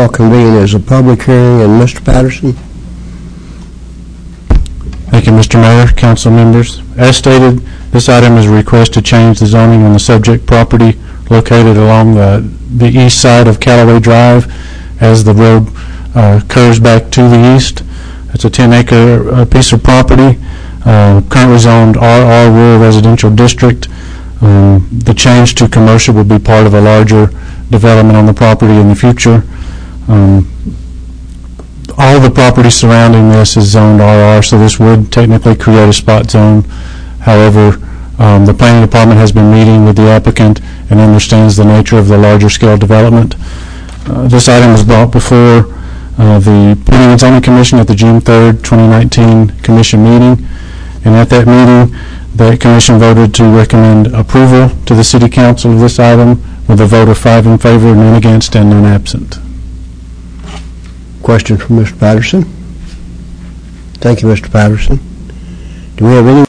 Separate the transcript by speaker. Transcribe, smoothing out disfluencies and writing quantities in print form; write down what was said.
Speaker 1: shall convene as a public hearing. And Mr. Patterson?
Speaker 2: Thank you, Mr. Mayor, council members. As stated, this item is a request to change the zoning on the subject property located along the east side of Callaway Drive as the road curves back to the east. It's a 10-acre piece of property, currently zoned RR Rural Residential District. The change to commercial will be part of a larger development on the property in the future. All the property surrounding this is zoned RR, so this would technically create a spot zone. However, the planning department has been meeting with the applicant and understands the nature of the larger scale development. This item was brought before the Planning and Zoning Commission at the June 3rd, 2019 commission meeting, and at that meeting the commission voted to recommend approval to the City Council of this item with a vote of 5 in favor, none against, and none absent.
Speaker 1: Question from Mr. Patterson? Thank you, Mr. Patterson. Do we have any